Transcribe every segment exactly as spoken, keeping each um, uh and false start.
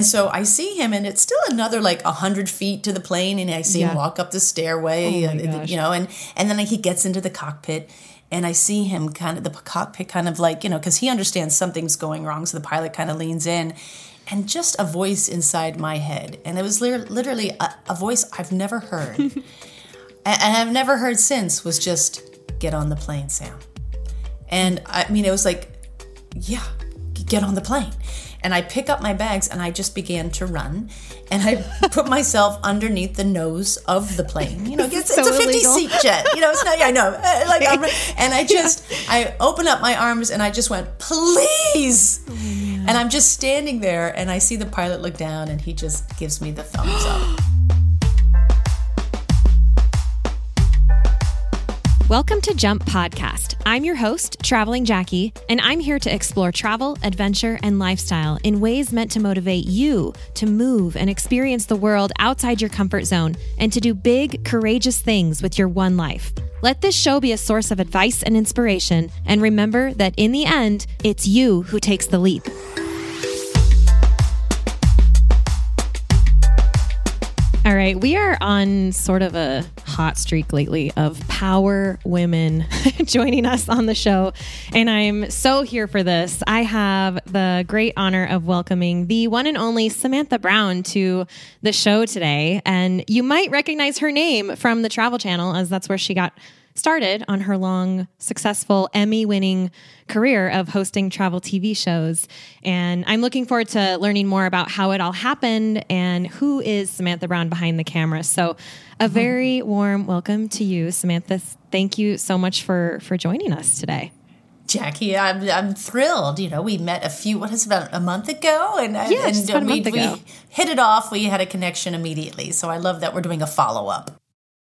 So I see him, and it's still another like a hundred feet to the plane, and I see Yeah. him walk up the stairway, Oh my and, gosh. you know, and and then he gets into the cockpit, and I see him kind of the cockpit, kind of like, you know, because he understands something's going wrong, so the pilot kind of leans in, and just a voice inside my head, and it was lit- literally a, a voice I've never heard, and, and I've never heard since, was just get on the plane, Sam, and I mean it was like, yeah, get on the plane. And I pick up my bags and I just began to run. And I put myself underneath the nose of the plane. You know, it's, so it's a illegal. fifty-seat jet. You know, it's not, I know. Uh, Like, I'm, and I just, I open up my arms and I just went, please. Oh, and I'm just standing there and I see the pilot look down and he just gives me the thumbs up. Welcome to Jump Podcast. I'm your host, Traveling Jackie, and I'm here to explore travel, adventure, and lifestyle in ways meant to motivate you to move and experience the world outside your comfort zone and to do big, courageous things with your one life. Let this show be a source of advice and inspiration, and remember that in the end, it's you who takes the leap. All right, we are on sort of a hot streak lately of power women joining us on the show, and I'm so here for this. I have the great honor of welcoming the one and only Samantha Brown to the show today, and you might recognize her name from the Travel Channel, as that's where she got started on her long, successful Emmy-winning career of hosting travel T V shows. And I'm looking forward to learning more about how it all happened and who is Samantha Brown behind the camera. So a very warm welcome to you, Samantha. Thank you so much for, for joining us today. Jackie, I'm I'm thrilled. You know, we met a few, what is it, about a month ago? And, Yeah, and just about a we, month ago. we hit it off. We had a connection immediately. So I love that we're doing a follow-up.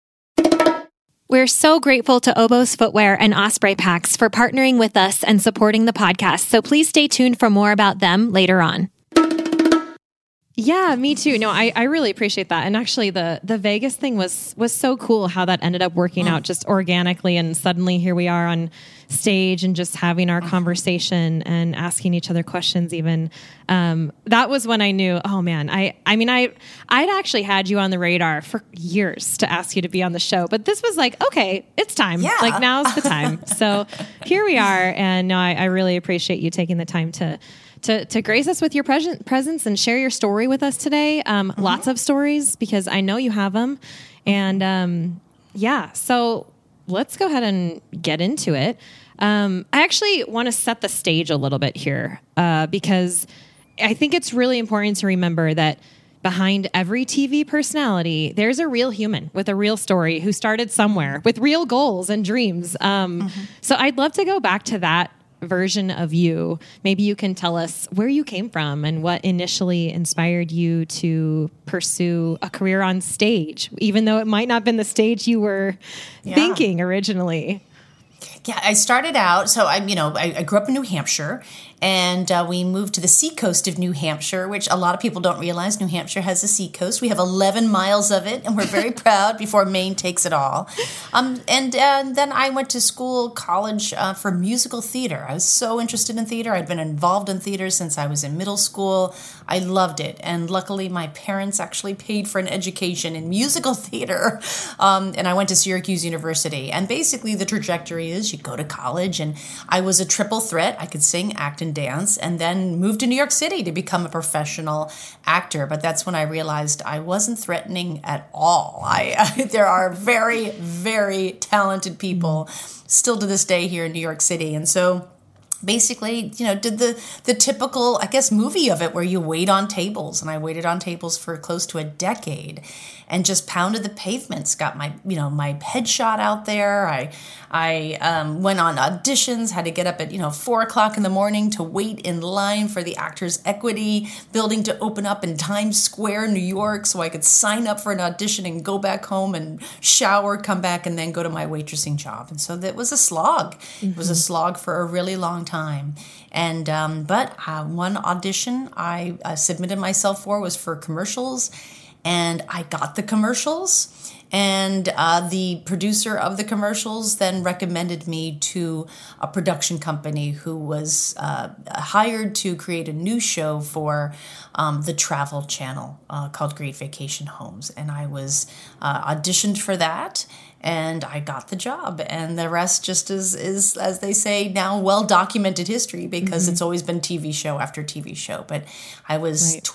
We're so grateful to Obos Footwear and Osprey Packs for partnering with us and supporting the podcast. So please stay tuned for more about them later on. Yeah, me too. No, I, I really appreciate that. And actually the the Vegas thing was was so cool how that ended up working Mm. out just organically, and suddenly here we are on stage and just having our conversation and asking each other questions even. Um, that was when I knew, oh man, I I mean I I'd actually had you on the radar for years to ask you to be on the show, but this was like, okay, it's time. Yeah. Like now's the time. So here we are, and no, I, I really appreciate you taking the time to To, to grace us with your present, presence and share your story with us today. Um, Mm-hmm. Lots of stories, because I know you have them. And um, yeah, so let's go ahead and get into it. Um, I actually want to set the stage a little bit here uh, because I think it's really important to remember that behind every T V personality, there's a real human with a real story who started somewhere with real goals and dreams. Um, Mm-hmm. So I'd love to go back to that version of you. Maybe you can tell us where you came from and what initially inspired you to pursue a career on stage, even though it might not have been the stage you were Yeah. thinking originally. Yeah, I started out, so I, you know, I, I grew up in New Hampshire, and uh, we moved to the seacoast of New Hampshire, which a lot of people don't realize. New Hampshire has a seacoast. We have eleven miles of it, and we're very proud before Maine takes it all. Um, and, and then I went to school, college uh, for musical theater. I was so interested in theater. I'd been involved in theater since I was in middle school. I loved it, and luckily my parents actually paid for an education in musical theater, um, and I went to Syracuse University. And basically the trajectory is you go to college, and I was a triple threat. I could sing, act, and dance, and then moved to New York City to become a professional actor. But that's when I realized I wasn't threatening at all. I there are very, very talented people still to this day here in New York City, and so basically, you know, did the the typical, I guess, movie of it where you wait on tables, and I waited on tables for close to a decade and just pounded the pavements, got my, you know, my headshot out there. I I um, went on auditions, had to get up at, you know, four o'clock in the morning to wait in line for the Actors Equity building to open up in Times Square, New York, so I could sign up for an audition and go back home and shower, come back, and then go to my waitressing job. And so that was a slog. Mm-hmm. It was a slog for a really long time. And um, but uh, one audition I uh, submitted myself for was for commercials. and I got the commercials. And uh, the producer of the commercials then recommended me to a production company who was uh, hired to create a new show for um, the Travel Channel uh, called Great Vacation Homes. And I was uh, auditioned for that, and I got the job. And the rest just is, is as they say now, well-documented history, because mm-hmm. it's always been T V show after T V show. But I was right.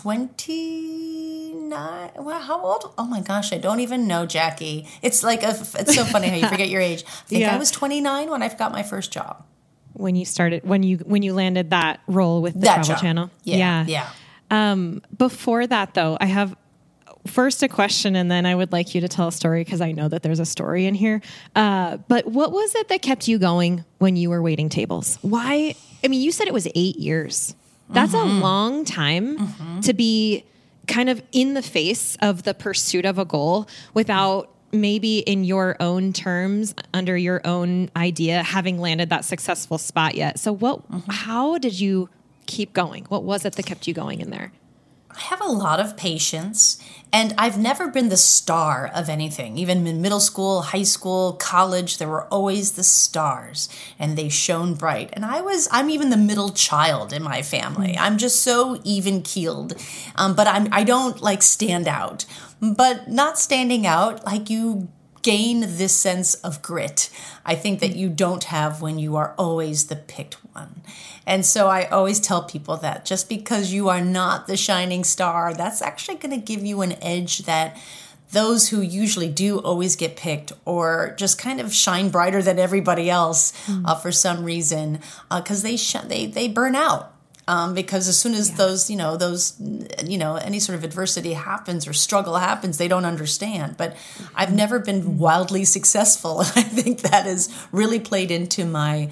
twenty-nine. Well, how old? Oh my gosh, I don't even know, Jackie. It's like a, it's so funny how you forget your age. I think yeah. I was twenty-nine when I got my first job. When you started, when you when you landed that role with the that Travel job. Channel. Yeah, yeah. yeah. Um, before that, though, I have first a question, and then I would like you to tell a story, because I know that there's a story in here. Uh, but what was it that kept you going when you were waiting tables? Why? I mean, you said it was eight years. That's mm-hmm. a long time mm-hmm. to be kind of in the face of the pursuit of a goal without maybe in your own terms, under your own idea, having landed that successful spot yet. So what, mm-hmm. how did you keep going? What was it that kept you going in there? I have a lot of patience, and I've never been the star of anything. Even in middle school, high school, college, there were always the stars, and they shone bright. And I was, I'm even the middle child in my family. I'm just so even-keeled, um, but I'm, I don't like stand out. But not standing out, like you gain this sense of grit, I think, that you don't have when you are always the picked one. And so I always tell people that just because you are not the shining star, that's actually going to give you an edge that those who usually do always get picked or just kind of shine brighter than everybody else mm. uh, for some reason, because uh, they, sh- they they burn out. Um, because as soon as yeah. those, you know, those, you know, any sort of adversity happens or struggle happens, they don't understand. But I've never been wildly successful. I think that has really played into my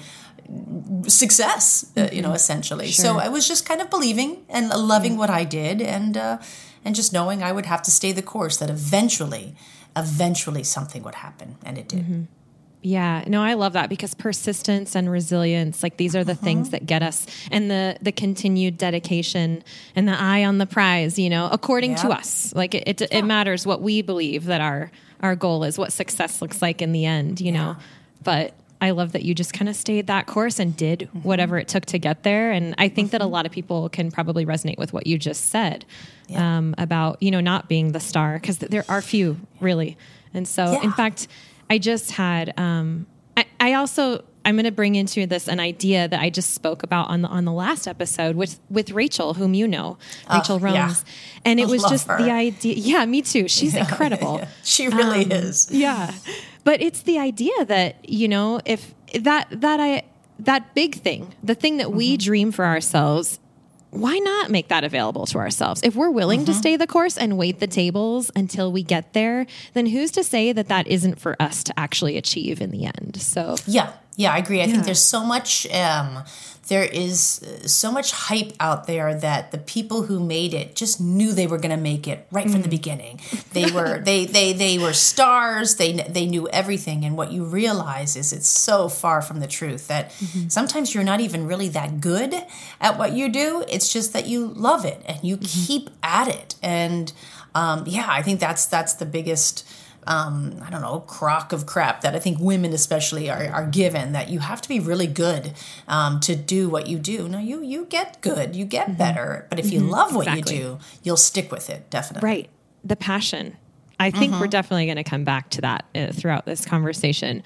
success, uh, you know, essentially. Sure. So I was just kind of believing and loving yeah. what I did, and uh, and just knowing I would have to stay the course, that eventually, eventually something would happen, and it did. Mm-hmm. Yeah, no, I love that, because persistence and resilience, like these are the uh-huh. things that get us, and the the continued dedication and the eye on the prize, you know, according yeah. to us. Like it, it, yeah. it matters what we believe that our, our goal is, what success looks like in the end, you yeah. know, but I love that you just kind of stayed that course and did mm-hmm. whatever it took to get there. And I think mm-hmm. that a lot of people can probably resonate with what you just said yeah. um, about, you know, not being the star, because there are few really. And so, yeah. in fact, I just had, um, I, I also, I'm going to bring into this an idea that I just spoke about on the, on the last episode with, with Rachel, whom you know, Rachel oh, Romes. Yeah. And it I was just her. the idea. Yeah, me too. She's yeah, incredible. Yeah. She really um, is. Yeah. But it's the idea that, you know, if that, that I, that big thing, the thing that mm-hmm. we dream for ourselves, why not make that available to ourselves? If we're willing mm-hmm. to stay the course and wait the tables until we get there, then who's to say that that isn't for us to actually achieve in the end? So yeah, yeah, I agree. I yeah. think there's so much, um, there is so much hype out there that the people who made it just knew they were going to make it right mm. from the beginning. They were they they they were stars. They they knew everything. And what you realize is it's so far from the truth that mm-hmm. sometimes you're not even really that good at what you do. It's just that you love it and you mm-hmm. keep at it. And um, yeah, I think that's that's the biggest. Um, I don't know, crock of crap that I think women especially are, are given, that you have to be really good um, to do what you do. No, you you get good, you get mm-hmm. better. But if you mm-hmm. love what exactly. you do, you'll stick with it, definitely. Right. The passion. I think mm-hmm. we're definitely going to come back to that uh, throughout this conversation.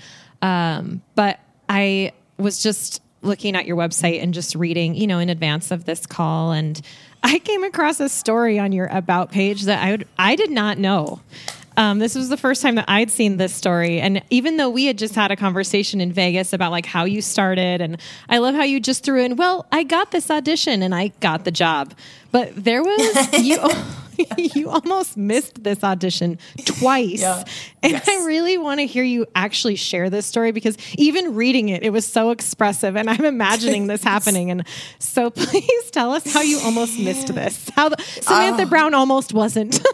Um, but I was just looking at your website and just reading, you know, in advance of this call, and I came across a story on your About page that I would, I did not know. Um, this was the first time that I'd seen this story. And even though we had just had a conversation in Vegas about like how you started, and I love how you just threw in, well, I got this audition and I got the job. But there was, you you almost missed this audition twice. Yeah. And yes. I really want to hear you actually share this story, because even reading it, it was so expressive, and I'm imagining this happening. And so please tell us how you almost missed this. How the, Samantha uh, Brown almost wasn't.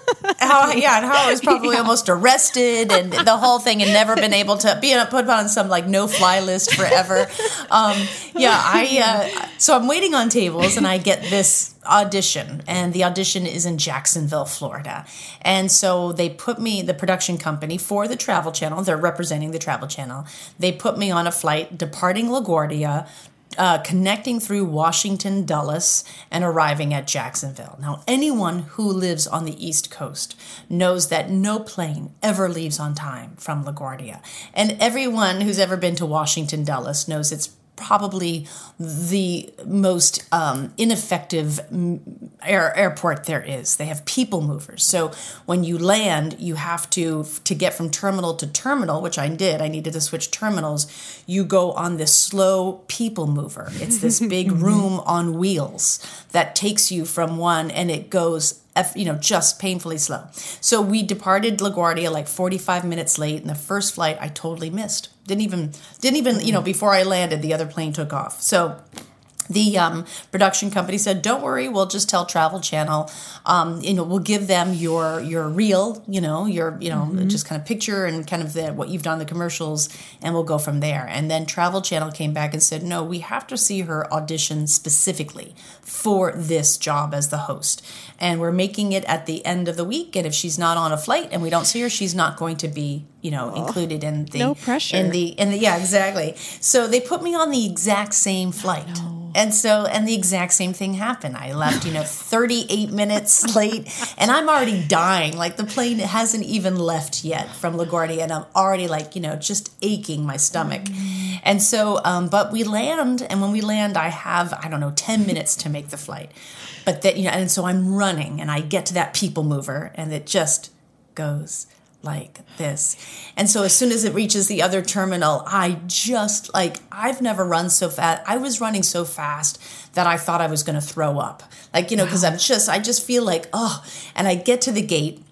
how yeah, and how I was probably yeah. almost arrested and the whole thing, and never been able to be put on some like no fly list forever. Um, yeah, I uh, so I'm waiting on tables, and I get this audition, and the audition is in Jacksonville, Florida. And so they put me, the production company for the Travel Channel, they're representing the Travel Channel. They put me on a flight departing LaGuardia, Uh, connecting through Washington, Dulles, and arriving at Jacksonville. Now, anyone who lives on the East Coast knows that no plane ever leaves on time from LaGuardia. And everyone who's ever been to Washington, Dulles knows it's probably the most um, ineffective air, airport there is. They have people movers. So when you land, you have to, to get from terminal to terminal, which I did, I needed to switch terminals, you go on this slow people mover. It's this big room on wheels that takes you from one, and it goes you know, just painfully slow. So we departed LaGuardia like forty-five minutes late, and the first flight I totally missed. Didn't even, didn't even, you know, before I landed, the other plane took off. So the um, production company said, "Don't worry, we'll just tell Travel Channel. Um, you know, we'll give them your your reel, you know, your you know, mm-hmm. just kind of picture and kind of the, what you've done in the commercials, and we'll go from there." And then Travel Channel came back and said, "No, we have to see her audition specifically for this job as the host, and we're making it at the end of the week. And if she's not on a flight and we don't see her, she's not going to be, you know, oh, included in the no pressure in the in the yeah exactly." So they put me on the exact same flight. And so, and the exact same thing happened. I left, you know, thirty-eight minutes late, and I'm already dying. Like, the plane hasn't even left yet from LaGuardia, and I'm already, like, you know, just aching my stomach. Mm. And so, um, but we land, and when we land, I have, I don't know, ten minutes to make the flight. But that, you know, and so I'm running, and I get to that people mover, and it just goes like this. And so as soon as it reaches the other terminal, I just, like, I've never run so fast. I was running so fast that I thought I was going to throw up. Like, you know, because I'm just, I just feel like, oh, and I get to the gate,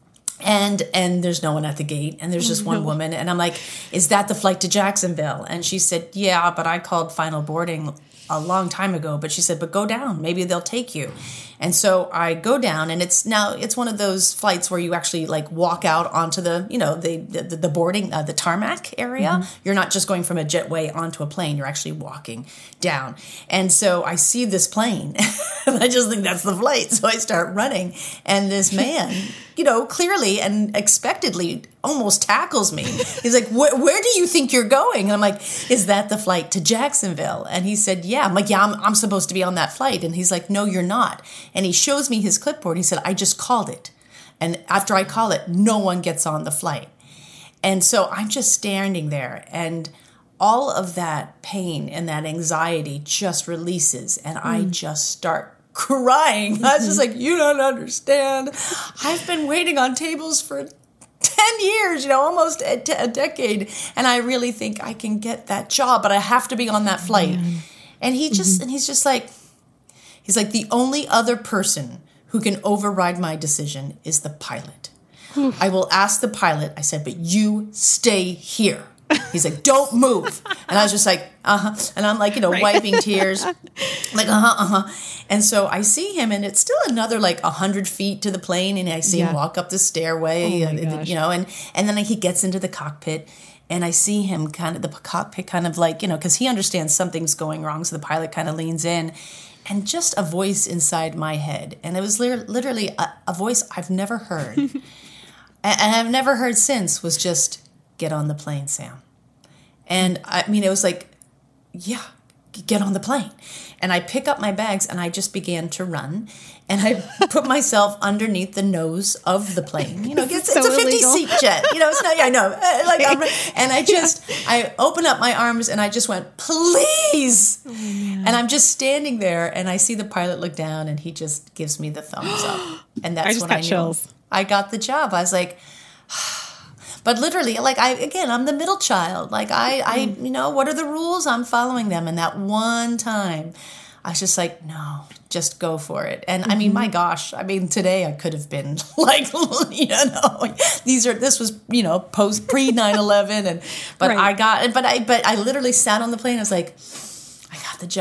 and and there's no one at the gate, and there's just one woman, and I'm like, "Is that the flight to Jacksonville?" And she said, "Yeah, but I called final boarding a long time ago." But she said, "But go down, maybe they'll take you." And so I go down, and it's now it's one of those flights where you actually like walk out onto the, you know, the the, the boarding uh, the tarmac area. Mm-hmm. You're not just going from a jetway onto a plane. You're actually walking down. And so I see this plane, and I just think that's the flight. So I start running, and this man, you know, clearly and expectedly almost tackles me. He's like, where, where do you think you're going? And I'm like, "Is that the flight to Jacksonville?" And he said, "Yeah." I'm like, "Yeah, I'm, I'm supposed to be on that flight." And he's like, "No, you're not." And he shows me his clipboard. He said, "I just called it. And after I call it, no one gets on the flight." And so I'm just standing there, and all of that pain and that anxiety just releases, and mm. I just start crying. I was just like, "You don't understand. I've been waiting on tables for ten years, you know, almost a, a decade, and I really think I can get that job, but I have to be on that flight." Mm. And he just, mm-hmm. and he's just like, he's like, "The only other person who can override my decision is the pilot. I will ask the pilot." I said, "But you stay here." He's like, "Don't move." And I was just like, uh-huh. And I'm like, you know, right. wiping tears, like, uh-huh, uh-huh. And so I see him, and it's still another like one hundred feet to the plane, and I see yeah. him walk up the stairway, oh and, you know, and, and then he gets into the cockpit, and I see him kind of, the cockpit kind of like, you know, because he understands something's going wrong, so the pilot kind of leans in, and just a voice inside my head, and it was literally a, a voice I've never heard, and I've never heard since, was just, "Get on the plane, Sam." And I mean, it was like, yeah, get on the plane. And I pick up my bags, and I just began to run. And I put myself underneath the nose of the plane. You know, it's, it's, so it's a fifty-seat jet. You know, it's not, I know. Like, I'm, and I just, I opened up my arms, and I just went, "Please." Oh, and I'm just standing there, and I see the pilot look down, and he just gives me the thumbs up. And that's I just when got I knew chills. I got the job. I was like, but literally, like, I, again, I'm the middle child. Like, I, I, you know, what are the rules? I'm following them. And that one time, I was just like, no, just go for it. And mm-hmm. I mean, my gosh, I mean, today I could have been like, you know, these are, this was, you know, post, pre nine eleven. And, but right. I got, but I, but I literally sat on the plane. I was like, I got the job.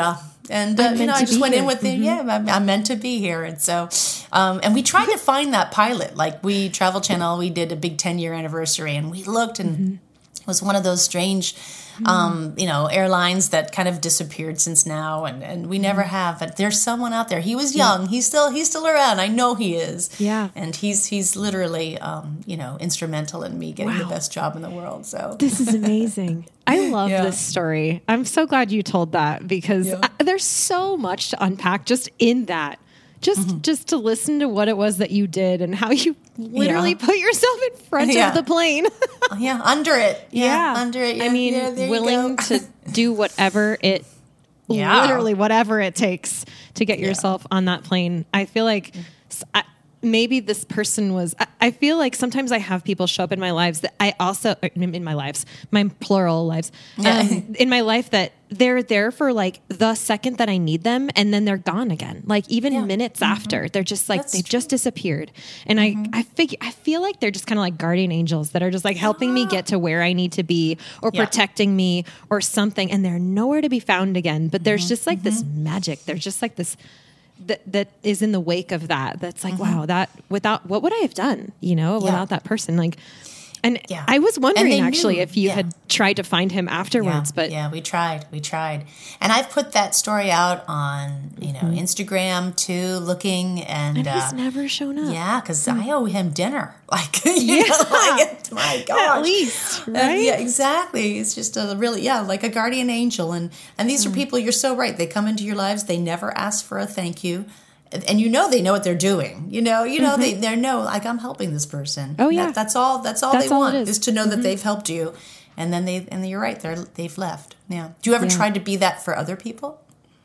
And, uh, you know, I just went here. in with the, mm-hmm. yeah, I'm, I'm meant to be here. And so, um, and we tried to find that pilot. Like we, Travel Channel, we did a big ten year anniversary and we looked and mm-hmm. it was one of those strange, um, you know, airlines that kind of disappeared since now. And, and we never have, but there's someone out there. He was young. Yeah. He's still, he's still around. I know he is. Yeah. And he's, he's literally, um, you know, instrumental in me getting wow. the best job in the world. So this is amazing. I love yeah. this story. I'm so glad you told that because yeah. I, there's so much to unpack just in that. Just mm-hmm. just to listen to what it was that you did and how you literally yeah. put yourself in front yeah. of the plane. yeah, under it. Yeah, yeah. under it. Yeah, I mean, yeah, willing to do whatever it, yeah. literally whatever it takes to get yourself yeah. on that plane. I feel like I, maybe this person was, I, I feel like sometimes I have people show up in my lives that I also, in my lives, my plural lives, yeah. um, in my life that they're there for like the second that I need them and then they're gone again. Like even yeah. minutes mm-hmm. after they're just like, That's they've true. just disappeared. And mm-hmm. I, I figure, I feel like they're just kind of like guardian angels that are just like helping me get to where I need to be or yeah. protecting me or something. And they're nowhere to be found again. But there's mm-hmm. just like mm-hmm. this magic. There's just like this, that that is in the wake of that. That's like, mm-hmm. wow, that without, what would I have done, you know, yeah. without that person? Like, and yeah. I was wondering actually knew. if you yeah. had tried to find him afterwards, yeah. but yeah, we tried, we tried. And I've put that story out on, you know, mm-hmm. Instagram too, looking and, and he's uh, never shown up. Yeah. Cause mm-hmm. I owe him dinner. Like, you yeah. know, like, my gosh. At least, right? And yeah, exactly. It's just a really, yeah, like a guardian angel. And, and these mm-hmm. are people, you're so right. They come into your lives. They never ask for a thank you. And you know they know what they're doing. You know, you know mm-hmm. they they know like I'm helping this person. Oh yeah, that, that's all. That's all that's they all want is. is to know mm-hmm. that they've helped you, and then they and you're right. They're they've left. Yeah. Do you ever yeah. try to be that for other people?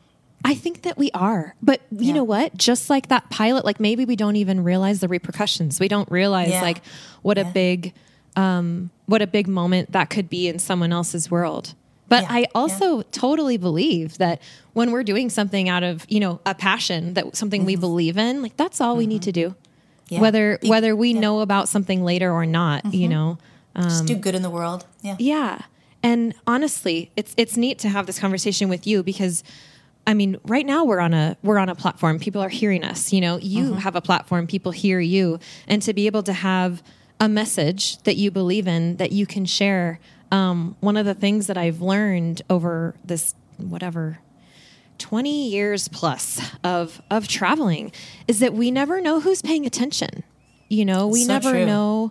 I think that we are, but you yeah. know what? Just like that pilot, like maybe we don't even realize the repercussions. We don't realize yeah. like what yeah. a big, um, what a big moment that could be in someone else's world. But yeah, I also yeah. totally believe that when we're doing something out of, you know, a passion, that something mm-hmm. we believe in, like that's all mm-hmm. we need to do. Yeah. Whether whether we yeah. know about something later or not, mm-hmm. you know. Um, Just do good in the world. Yeah. Yeah. And honestly, it's it's neat to have this conversation with you because I mean, right now we're on a we're on a platform. People are hearing us, you know. You mm-hmm. have a platform, people hear you, and to be able to have a message that you believe in that you can share. Um, one of the things that I've learned over this, whatever, twenty years plus of, of traveling is that we never know who's paying attention. You know, we so never true. know,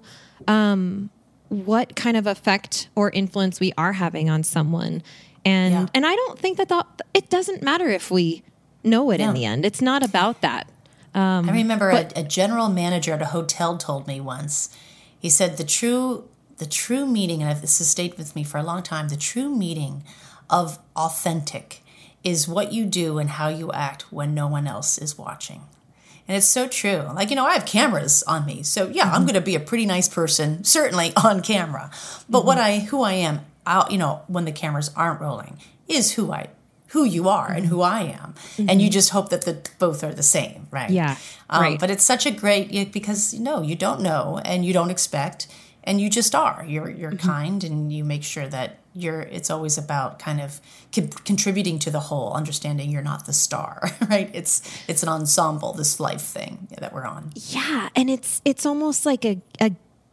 um, what kind of effect or influence we are having on someone. And, yeah. and I don't think that the, it doesn't matter if we know it no. in the end. It's not about that. Um, I remember but, a, a general manager at a hotel told me once, he said the true The true meaning, and this has stayed with me for a long time, the true meaning of authentic is what you do and how you act when no one else is watching. And it's so true. Like, you know, I have cameras on me. So, yeah, mm-hmm. I'm going to be a pretty nice person, certainly on camera. But mm-hmm. what I, who I am, out, you know, when the cameras aren't rolling, is who I who you are and who I am. Mm-hmm. And you just hope that the both are the same, right? Yeah, um, right. But it's such a great, because, no, you don't know and you don't expect. And you just are. You're you're mm-hmm. kind, and you make sure that you're. It's always about kind of co- contributing to the whole, understanding you're not the star, right? It's it's an ensemble, this life thing that we're on. Yeah, and it's it's almost like a a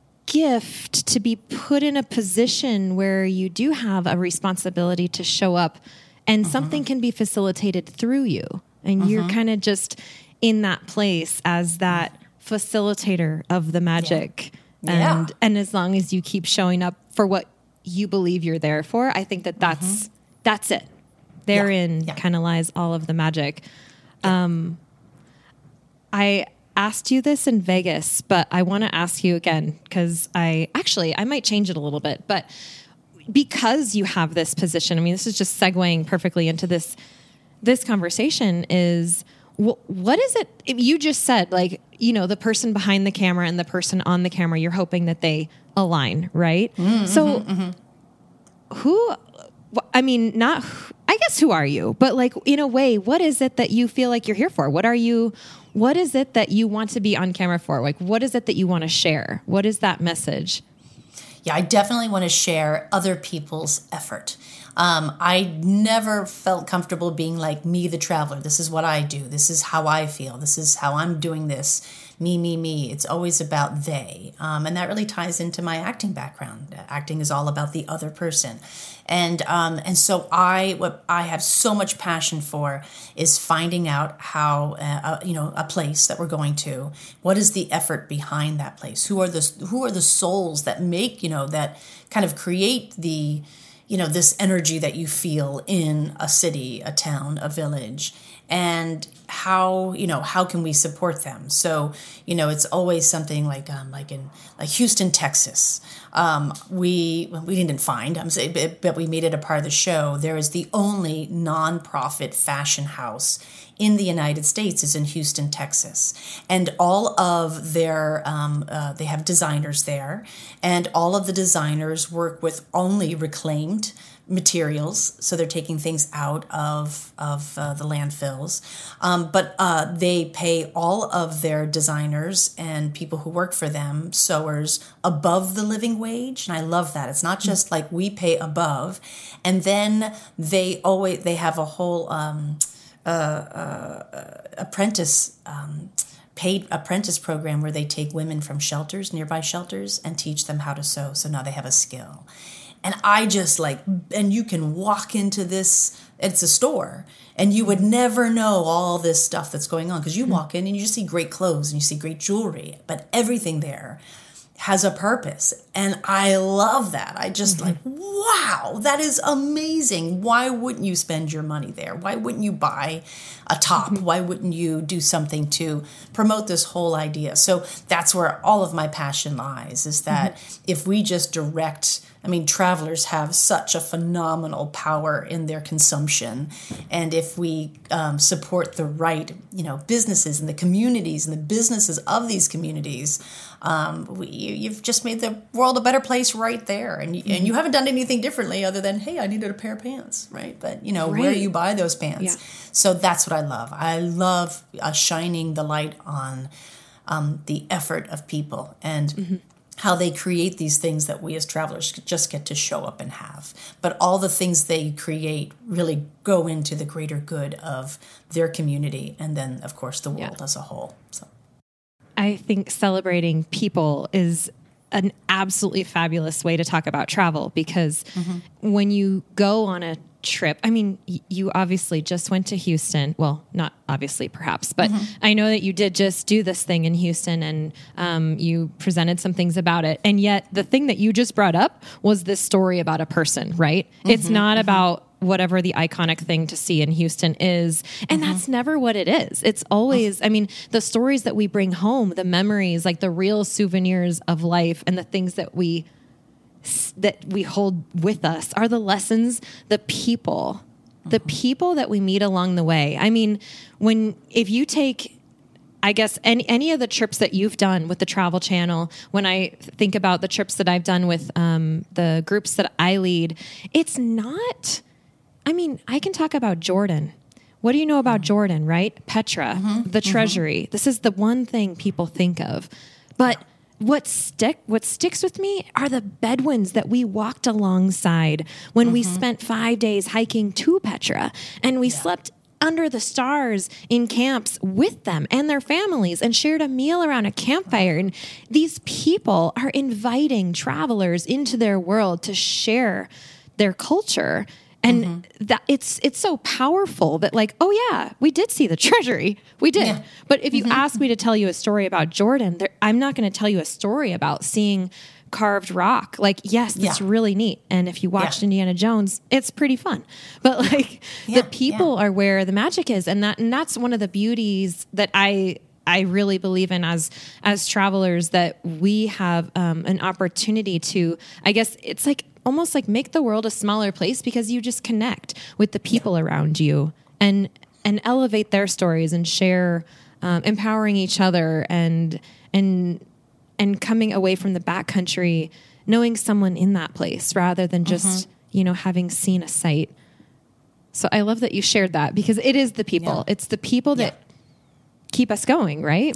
gift to be put in a position where you do have a responsibility to show up, and mm-hmm. something can be facilitated through you, and mm-hmm. you're kind of just in that place as that facilitator of the magic. Yeah. And yeah. and as long as you keep showing up for what you believe you're there for, I think that that's mm-hmm. that's it. Therein yeah. yeah. kind of lies all of the magic. Yeah. Um, I asked you this in Vegas, but I want to ask you again because I actually I might change it a little bit, but because you have this position, I mean, this is just segueing perfectly into this this conversation is. What is it you just said? Like, you know, the person behind the camera and the person on the camera, you're hoping that they align, right? Mm-hmm, so mm-hmm. who, I mean, not, I guess, who are you? But like, in a way, what is it that you feel like you're here for? What are you, what is it that you want to be on camera for? Like, what is it that you want to share? What is that message? Yeah, I definitely want to share other people's effort. Um, I never felt comfortable being like me, the traveler. This is what I do. This is how I feel. This is how I'm doing this. Me, me, me. It's always about they. Um, and that really ties into my acting background. Acting is all about the other person. And um, and so I what I have so much passion for is finding out how uh, uh, you know a place that we're going to. What is the effort behind that place? Who are the who are the souls that make you know that kind of create the you know this energy that you feel in a city, a town, a village, and how you know how can we support them? So you know it's always something like um, like in like Houston, Texas. Um, we we didn't find, I'm saying, but, but we made it a part of the show. There is the only nonprofit fashion house in the United States is in Houston, Texas, and all of their um, uh, they have designers there, and all of the designers work with only reclaimed materials, so they're taking things out of of uh, the landfills, um, but uh, they pay all of their designers and people who work for them, sewers, above the living wage, and I love that. It's not just like we pay above, and then they always they have a whole um, uh, uh, apprentice. Um, paid apprentice program where they take women from shelters, nearby shelters, and teach them how to sew, so now they have a skill. And I just like, and you can walk into this, it's a store, and you would never know all this stuff that's going on because you walk in and you just see great clothes and you see great jewelry, but everything there has a purpose. And I love that. I just mm-hmm. like, wow, that is amazing. Why wouldn't you spend your money there? Why wouldn't you buy a top? Mm-hmm. Why wouldn't you do something to promote this whole idea? So that's where all of my passion lies, is that mm-hmm. if we just direct, I mean, travelers have such a phenomenal power in their consumption. And if we um, support the right, you know, businesses and the communities and the businesses of these communities, um, we, you've just made the world a better place right there. And you, mm-hmm. and you haven't done anything differently other than, hey, I needed a pair of pants, right? But, you know, right. where you buy those pants. Yeah. So that's what I love. I love uh, shining the light on um, the effort of people and mm-hmm. how they create these things that we as travelers just get to show up and have. But all the things they create really go into the greater good of their community and then, of course, the world yeah. as a whole. So, I think celebrating people is an absolutely fabulous way to talk about travel because mm-hmm. when you go on a trip, I mean, y- you obviously just went to Houston. Well, not obviously, perhaps, but mm-hmm. I know that you did just do this thing in Houston and um, you presented some things about it. And yet the thing that you just brought up was this story about a person, right? Mm-hmm. It's not mm-hmm. about whatever the iconic thing to see in Houston is. And mm-hmm. that's never what it is. It's always, I mean, the stories that we bring home, the memories, like the real souvenirs of life and the things that we that we hold with us are the lessons, the people, the people that we meet along the way. I mean, when, if you take, I guess, any, any of the trips that you've done with the Travel Channel, when I think about the trips that I've done with um, the groups that I lead, it's not, I mean, I can talk about Jordan. What do you know about mm-hmm. Jordan, right? Petra, mm-hmm. the treasury. Mm-hmm. This is the one thing people think of. But What stick what sticks with me are the Bedouins that we walked alongside when mm-hmm. we spent five days hiking to Petra, and we yeah. slept under the stars in camps with them and their families and shared a meal around a campfire. And these people are inviting travelers into their world to share their culture. And mm-hmm. that it's it's so powerful that like, oh yeah, we did see the treasury. We did. Yeah. But if you mm-hmm. ask me to tell you a story about Jordan, there, I'm not going to tell you a story about seeing carved rock. Like, yes, that's yeah. really neat. And if you watched yeah. Indiana Jones, it's pretty fun. But like yeah. the people yeah. are where the magic is. And that and that's one of the beauties that I I really believe in as as travelers, that we have um, an opportunity to, I guess it's like almost like make the world a smaller place because you just connect with the people yeah. around you and and elevate their stories and share, um, empowering each other and and and coming away from the backcountry knowing someone in that place rather than just mm-hmm. you know having seen a site. So I love that you shared that because it is the people. Yeah. It's the people that yeah. keep us going, right?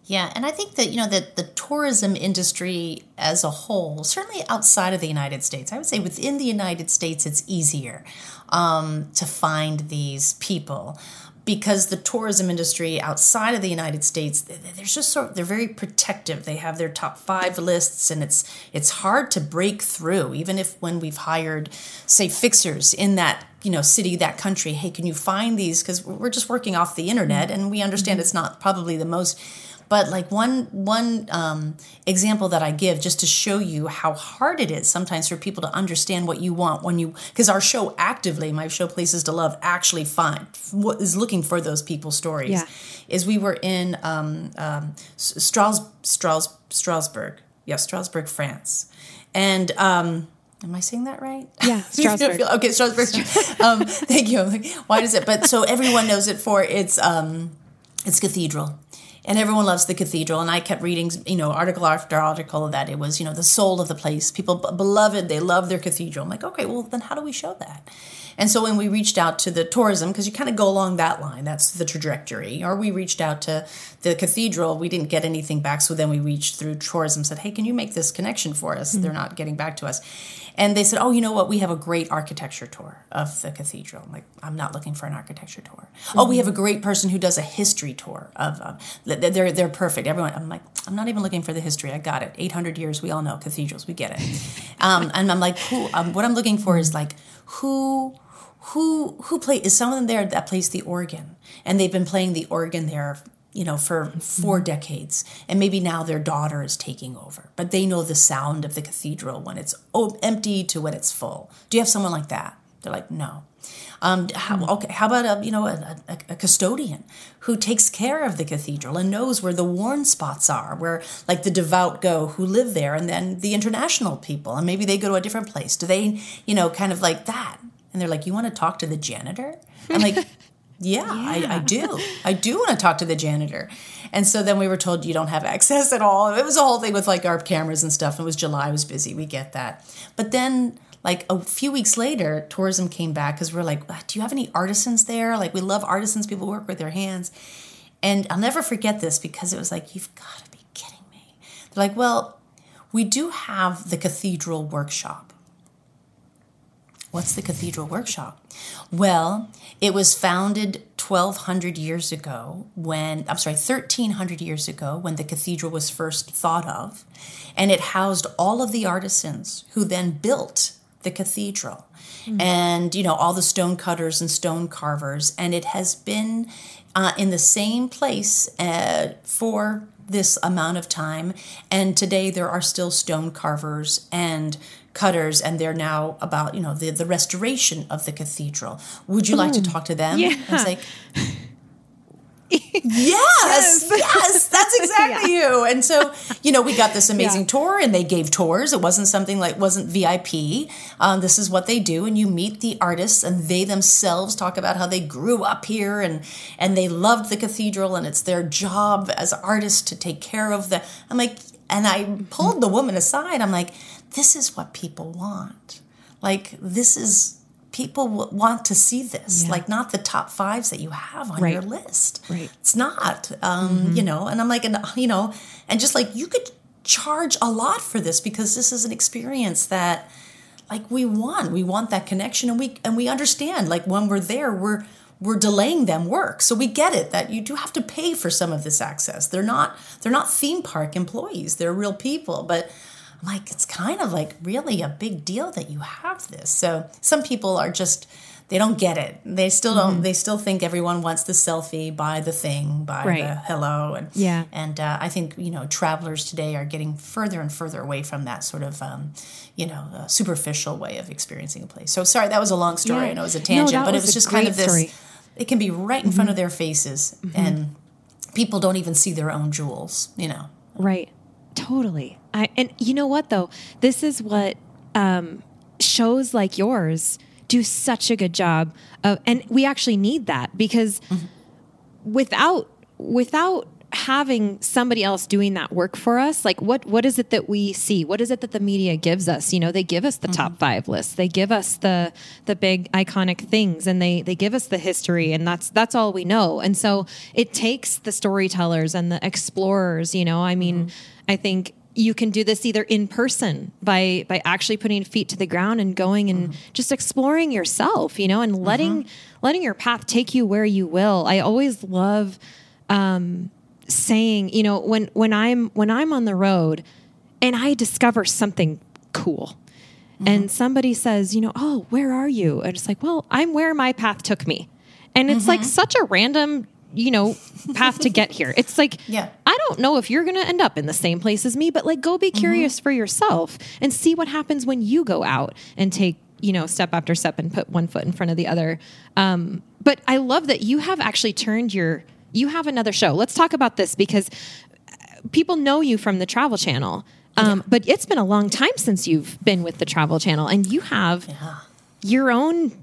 Yeah, and I think that, you know, that the tourism industry as a whole, certainly outside of the United States, I would say within the United States, it's easier um, to find these people. Because the tourism industry outside of the United States, they're just sort of, they're very protective. They have their top five lists, and it's it's hard to break through. Even if when we've hired, say, fixers in that, you know, city, that country, hey, can you find these? Because we're just working off the internet, and we understand it's not probably the most. But like one one um, example that I give just to show you how hard it is sometimes for people to understand what you want when you, because our show actively, my show Places to Love, actually find, what is looking for those people's stories, yeah. is we were in um, um, Strasbourg, Strasbourg, Strasbourg, yeah, Strasbourg, France. And um, am I saying that right? Yeah, Strasbourg. Okay, Strasbourg. um, thank you. I'm like, why does it? But so everyone knows it for its um, its cathedral. And everyone loves the cathedral. And I kept reading, you know, article after article that it was, you know, the soul of the place. People beloved, they love their cathedral. I'm like, okay, well, then how do we show that? And so when we reached out to the tourism, because you kind of go along that line, that's the trajectory, or we reached out to the cathedral, we didn't get anything back. So then we reached through tourism, said, hey, can you make this connection for us? Mm-hmm. They're not getting back to us. And they said, oh, you know what? We have a great architecture tour of the cathedral. I'm like, I'm not looking for an architecture tour. Mm-hmm. Oh, we have a great person who does a history tour of, um, they're they're perfect. Everyone, I'm like, I'm not even looking for the history. I got it. eight hundred years, we all know cathedrals. We get it. um, and I'm like, who? Um, what I'm looking for is like, who, who, who play? Is someone there that plays the organ? And they've been playing the organ there, you know, for four mm-hmm. decades. And maybe now their daughter is taking over. But they know the sound of the cathedral when it's empty to when it's full. Do you have someone like that? They're like, no. Um, how, okay, how about a, you know, a, a, a custodian who takes care of the cathedral and knows where the worn spots are, where like the devout go who live there, and then the international people, and maybe they go to a different place. Do they, you know, kind of like that? And they're like, you want to talk to the janitor? I'm like, yeah, yeah. I, I do. I do want to talk to the janitor. And so then we were told you don't have access at all. It was a whole thing with like our cameras and stuff. It was July, it was busy. We get that. But then like a few weeks later, tourism came back because we're like, do you have any artisans there? Like we love artisans. People work with their hands. And I'll never forget this because it was like, you've got to be kidding me. They're like, well, we do have the Cathedral Workshop. What's the Cathedral Workshop? Well, it was founded twelve hundred years ago when, I'm sorry, thirteen hundred years ago when the cathedral was first thought of. And it housed all of the artisans who then built the cathedral. Mm-hmm. And, you know, all the stone cutters and stone carvers. And it has been uh, in the same place uh, for this amount of time. And today there are still stone carvers and cutters, and they're now about, you know, the, the restoration of the cathedral. Would you Ooh, like to talk to them? Yeah. I was like, yes, yes, yes, that's exactly yeah. you. And so, you know, we got this amazing yeah. tour, and they gave tours. It wasn't something like, wasn't V I P. Um, this is what they do. And you meet the artists, and they themselves talk about how they grew up here, and, and they loved the cathedral, and it's their job as artists to take care of the, I'm like, and I pulled the woman aside. I'm like, this is what people want. Like, this is, people w- want to see this. Yeah. Like, not the top fives that you have on right. your list. Right. It's not, um, mm-hmm. you know, and I'm like, and, you know, and just like, you could charge a lot for this because this is an experience that, like, we want. We want that connection, and we, and we understand, like, when we're there, we're, we're delaying them work. So we get it that you do have to pay for some of this access. They're not, they're not theme park employees. They're real people, but like, it's kind of like really a big deal that you have this. So some people are just, they don't get it. They still don't, mm-hmm. they still think everyone wants the selfie, buy the thing, buy right. the hello. And, yeah. and uh, I think, you know, travelers today are getting further and further away from that sort of, um, you know, uh, superficial way of experiencing a place. So sorry, that was a long story. Yeah. I know it was a tangent, no, but was it was just great kind of this, story. It can be right in mm-hmm. front of their faces, mm-hmm. and people don't even see their own jewels, you know. Right. Totally. I, and you know what, though? This is what um, shows like yours do such a good job of, and we actually need that because mm-hmm. without without having somebody else doing that work for us, like what what is it that we see? What is it that the media gives us? You know, they give us the mm-hmm. top five lists. They give us the the big iconic things, and they they give us the history, and that's that's all we know. And so it takes the storytellers and the explorers, you know, I mean, mm-hmm. I think you can do this either in person by by actually putting feet to the ground and going and mm-hmm. just exploring yourself, you know, and letting mm-hmm. letting your path take you where you will. I always love um, saying, you know, when when I'm when I'm on the road and I discover something cool, mm-hmm. and somebody says, you know, oh, where are you? And it's like, well, I'm where my path took me, and it's mm-hmm. like such a random, you know, path to get here. It's like, yeah. I don't know if you're going to end up in the same place as me, but like, go be curious mm-hmm. for yourself and see what happens when you go out and take, you know, step after step and put one foot in front of the other. Um, but I love that you have actually turned your, you have another show. Let's talk about this because people know you from the Travel Channel. Um, yeah. But it's been a long time since you've been with the Travel Channel, and you have yeah. your own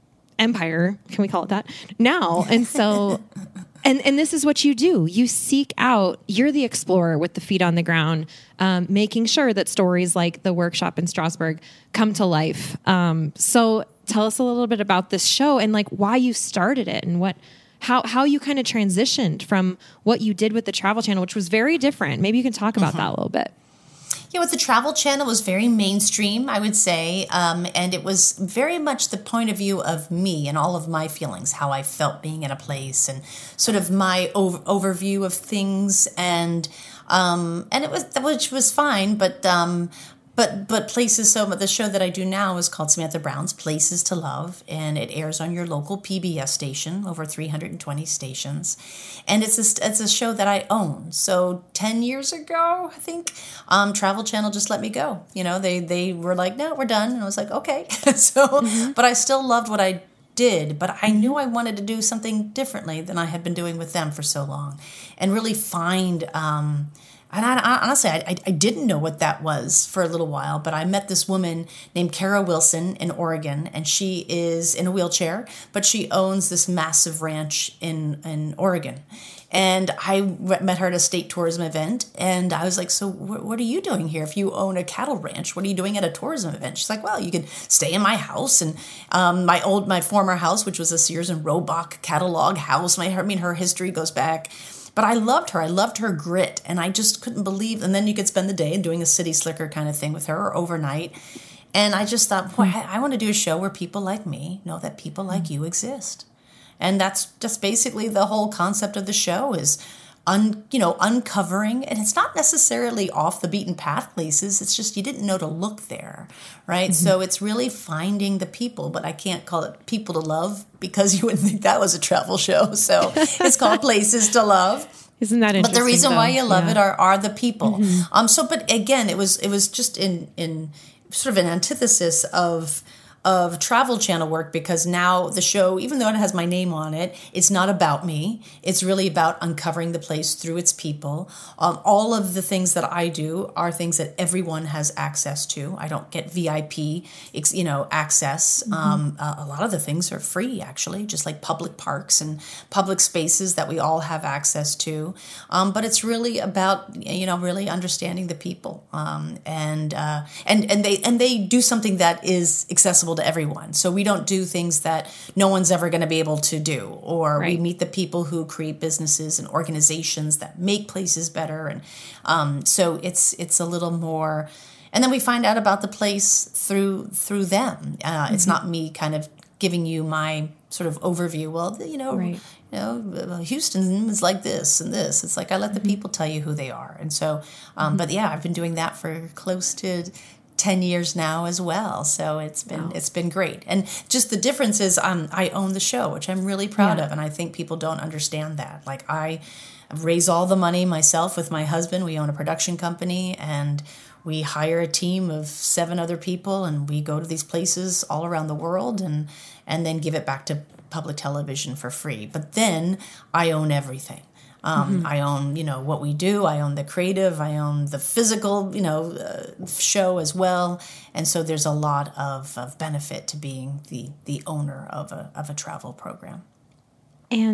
empire, can we call it that now? And so, and, and this is what you do. You seek out, you're the explorer with the feet on the ground, um, making sure that stories like the workshop in Strasbourg come to life. Um, so tell us a little bit about this show and like why you started it and what, how, how you kind of transitioned from what you did with the Travel Channel, which was very different. Maybe you can talk about mm-hmm. that a little bit. Yeah, with the Travel Channel, it was very mainstream, I would say, um, and it was very much the point of view of me and all of my feelings, how I felt being in a place, and sort of my over- overview of things, and um, and it was which was fine, but um, but but places. So the show that I do now is called Samantha Brown's Places to Love, and it airs on your local P B S station, over three hundred twenty stations, and it's a, it's a show that I own. So ten years ago, I think, um, Travel Channel just let me go. You know, they they were like, no, we're done, and I was like, okay. so, mm-hmm. but I still loved what I did, but I knew I wanted to do something differently than I had been doing with them for so long, and really find. Um, And I, I, honestly, I, I didn't know what that was for a little while, but I met this woman named Kara Wilson in Oregon, and she is in a wheelchair, but she owns this massive ranch in, in Oregon. And I met her at a state tourism event, and I was like, so wh- what are you doing here? If you own a cattle ranch, what are you doing at a tourism event? She's like, well, you could stay in my house. And um, my old, my former house, which was a Sears and Roebuck catalog house, my, I mean, her history goes back. But I loved her. I loved her grit, and I just couldn't believe. And then you could spend the day doing a city slicker kind of thing with her, or overnight. And I just thought, boy, I, I want to do a show where people like me know that people like you exist. And that's just basically the whole concept of the show is, un, you know, uncovering. And it's not necessarily off the beaten path places. It's just you didn't know to look there, right? Mm-hmm. So it's really finding the people, but I can't call it People to Love because you wouldn't think that was a travel show. So it's called Places to Love. Isn't that interesting? But the reason though? why you love yeah. it are, are the people. Mm-hmm. Um. So, but again, it was it was just in in sort of an antithesis of. of Travel Channel work, because now the show, even though it has my name on it, it's not about me. It's really about uncovering the place through its people. Um, all of the things that I do are things that everyone has access to. I don't get V I P, you know, access. Mm-hmm. Um, uh, a lot of the things are free, actually, just like public parks and public spaces that we all have access to. Um, but it's really about, you know, really understanding the people, um, and uh, and and they and they do something that is accessible to everyone. So we don't do things that no one's ever going to be able to do, or right. we meet the people who create businesses and organizations that make places better. And um, so it's it's a little more, and then we find out about the place through through them. Uh, mm-hmm. It's not me kind of giving you my sort of overview. Well, you know, right. you know, Houston is like this and this. It's like I let the mm-hmm. people tell you who they are. And so, um, mm-hmm. but yeah, I've been doing that for close to ten years now as well. So it's been wow. it's been great. And just the difference is um, I own the show, which I'm really proud yeah. of. And I think people don't understand that. Like I raise all the money myself with my husband. We own a production company, and we hire a team of seven other people, and we go to these places all around the world and and then give it back to public television for free. But then I own everything. Um, mm-hmm. I own, you know, what we do. I own the creative. I own the physical, you know, uh, show as well. And so there's a lot of, of benefit to being the the owner of a of a travel program. And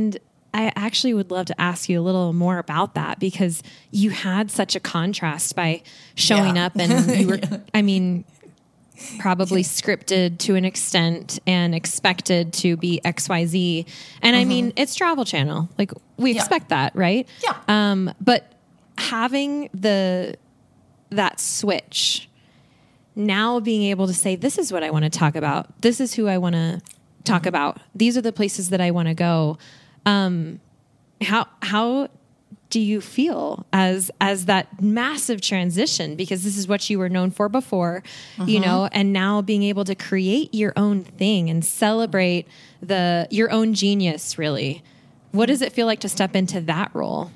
I actually would love to ask you a little more about that, because you had such a contrast by showing Yeah. up and you were, I mean, probably scripted to an extent and expected to be X Y Z. And I mean, it's Travel Channel. Like we Yeah. expect that, right? Yeah. Um, but having the, that switch, now being able to say, this is what I want to talk about. This is who I want to talk about. These are the places that I want to go. Um, how, how do you feel as, as that massive transition? Because this is what you were known for before, mm-hmm. you know, and now being able to create your own thing and celebrate the, your own genius, really. What does it feel like to step into that role?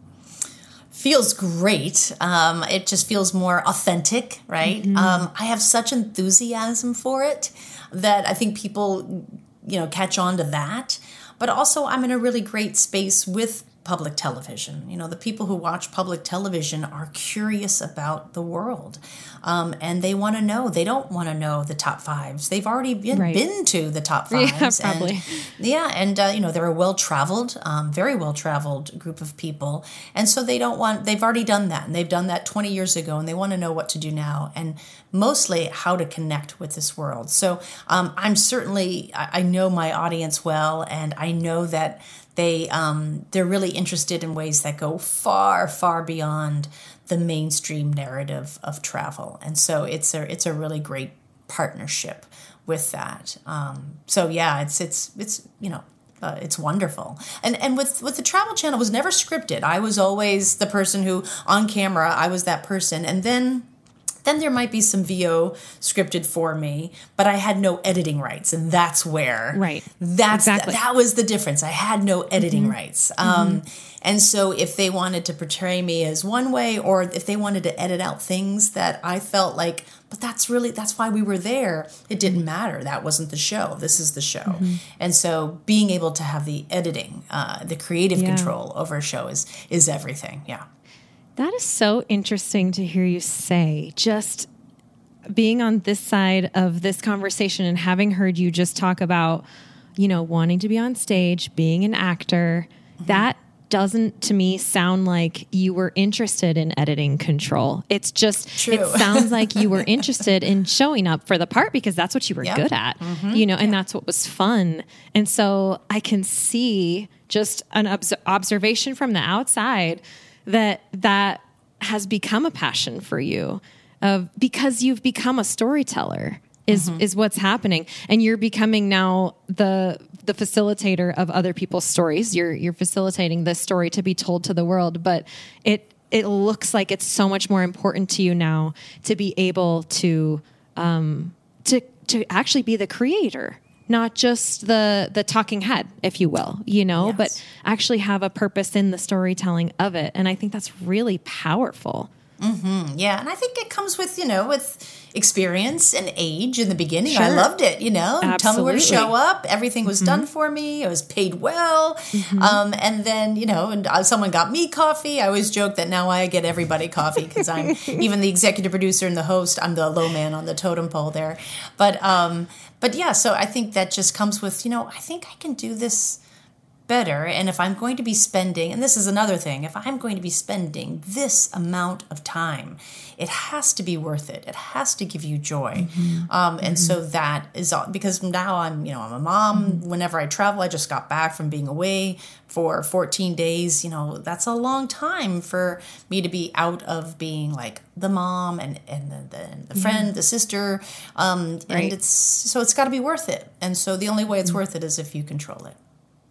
Feels great. Um, it just feels more authentic, right? Mm-hmm. Um, I have such enthusiasm for it that I think people, you know, catch on to that. But also I'm in a really great space with public television. You know, the people who watch public television are curious about the world. Um, and they want to know. They don't want to know the top fives. They've already been, right. been to the top fives. Yeah, probably. And, yeah, and, uh, you know, they're a well-traveled, um, very well-traveled group of people. And so they don't want, they've already done that. And they've done that twenty years ago. And they want to know what to do now. And mostly how to connect with this world. So um, I'm certainly, I, I know my audience well. And I know that They um, they're really interested in ways that go far, far beyond the mainstream narrative of travel, and so it's a it's a really great partnership with that. Um, so yeah, it's it's it's you know uh, it's wonderful, and and with with the Travel Channel, it was never scripted. I was always the person who on camera I was that person, and then. Then there might be some V O scripted for me, but I had no editing rights, and that's where right. That's exactly. th- that was the difference. I had no editing mm-hmm. rights, um, mm-hmm. and so if they wanted to portray me as one way, or if they wanted to edit out things that I felt like, but that's really that's why we were there. It didn't matter. That wasn't the show. This is the show, mm-hmm. and so being able to have the editing, uh, the creative yeah. control over a show is is everything. Yeah. That is so interesting to hear you say. Just being on this side of this conversation and having heard you just talk about, you know, wanting to be on stage, being an actor, mm-hmm. that doesn't to me sound like you were interested in editing control. It's just, True. It sounds like you were interested in showing up for the part because that's what you were yep. good at, mm-hmm. you know, and yeah. that's what was fun. And so I can see just an obs- observation from the outside that that has become a passion for you of because you've become a storyteller is, mm-hmm. is what's happening. And you're becoming now the, the facilitator of other people's stories. You're, you're facilitating this story to be told to the world, but it, it looks like it's so much more important to you now to be able to, um, to, to actually be the creator. Not just the the talking head, if you will, you know, yes. but actually have a purpose in the storytelling of it. And I think that's really powerful. Mm-hmm. Yeah. And I think it comes with, you know, with experience and age in the beginning. Sure. I loved it, you know, Absolutely. Tell me where to show up. Everything was mm-hmm. done for me. I was paid well. Mm-hmm. Um, and then, you know, and uh, someone got me coffee. I always joke that now I get everybody coffee because I'm even the executive producer and the host. I'm the low man on the totem pole there. But, um, but yeah, so I think that just comes with, you know, I think I can do this better. And if I'm going to be spending, and this is another thing, if I'm going to be spending this amount of time, it has to be worth it. It has to give you joy. Mm-hmm. Um, and mm-hmm. so that is all, because now I'm, you know, I'm a mom. Mm-hmm. Whenever I travel, I just got back from being away for fourteen days. You know, that's a long time for me to be out of being like the mom and, and the, the, the friend, mm-hmm. the sister. Um, right. And it's, so it's got to be worth it. And so the only way it's mm-hmm. worth it is if you control it.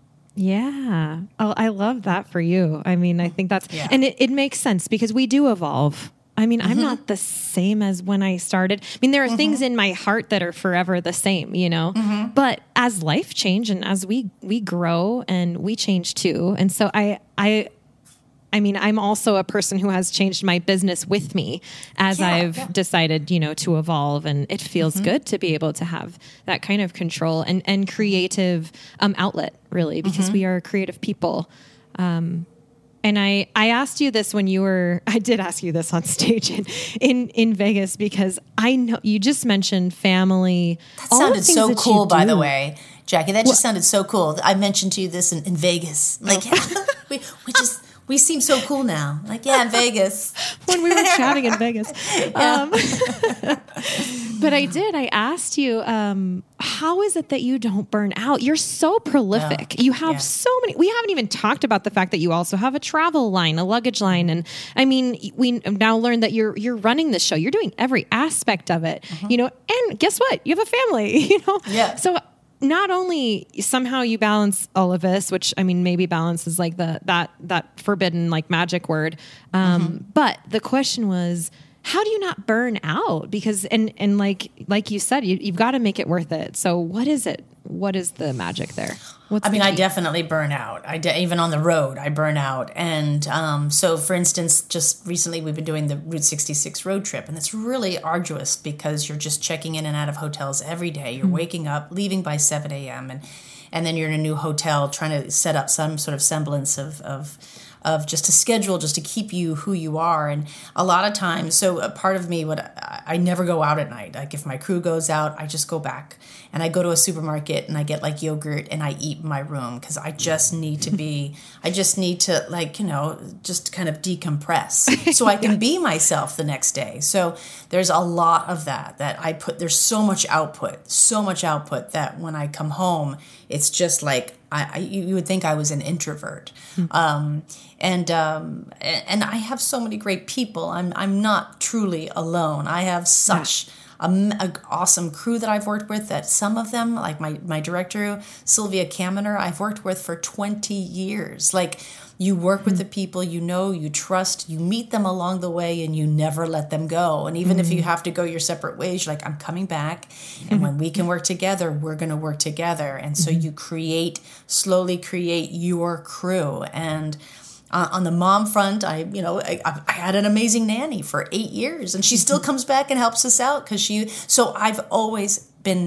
Yeah. Oh, I love that for you. I mean, I think that's, yeah. and it, it makes sense because we do evolve. I mean, mm-hmm. I'm not the same as when I started. I mean, there are mm-hmm. things in my heart that are forever the same, you know, mm-hmm. but as life change and as we, we grow and we change too. And so I, I, I mean, I'm also a person who has changed my business with me as yeah, I've yeah. decided, you know, to evolve, and it feels mm-hmm. good to be able to have that kind of control and, and creative um, outlet, really, because mm-hmm. we are creative people. Um, and I, I asked you this when you were, I did ask you this on stage in, in, in Vegas, because I know you just mentioned family. That sounded so cool, by the way. Jackie, that just sounded so cool. I mentioned to you this in, in Vegas. Like, yeah, we, we just, we seem so cool now. Like, yeah, in Vegas. When we were chatting in Vegas. Um, but I did. I asked you, um, how is it that you don't burn out? You're so prolific. No. You have Yeah. so many. We haven't even talked about the fact that you also have a travel line, a luggage line. And I mean, we now learned that you're you're running this show. You're doing every aspect of it. Mm-hmm. You know, and guess what? You have a family, you know? Yeah. So not only somehow you balance all of this, which I mean, maybe balance is like the that that forbidden like magic word. Um, mm-hmm. But the question was, how do you not burn out? Because and and like like you said, you, you've got to make it worth it. So what is it? What is the magic there? What's I mean, the I definitely burn out. I de- even on the road, I burn out. And um, so, for instance, just recently we've been doing the Route sixty-six road trip, and it's really arduous because you're just checking in and out of hotels every day. You're mm-hmm. waking up, leaving by seven a.m., and and then you're in a new hotel trying to set up some sort of semblance of of of just a schedule just to keep you who you are. And a lot of times, so a part of me, what I, I never go out at night. Like if my crew goes out, I just go back and I go to a supermarket and I get like yogurt and I eat in my room because I just need to be, I just need to like, you know, just kind of decompress so I can yeah. be myself the next day. So there's a lot of that, that I put, there's so much output, so much output that when I come home, it's just like, I, I you would think I was an introvert. Mm-hmm. Um, and um, and I have so many great people. I'm I'm not truly alone. I have such yeah. a, a awesome crew that I've worked with. That some of them, like my my director Sylvia Kaminer, I've worked with for twenty years. Like you work mm-hmm. with the people you know, you trust, you meet them along the way, and you never let them go. And even mm-hmm. if you have to go your separate ways, you're like, I'm coming back, and mm-hmm. when we can work together, we're going to work together. And so mm-hmm. you create, slowly create your crew. And Uh, on the mom front, I, you know, I, I had an amazing nanny for eight years, and she still comes back and helps us out because she. So I've always been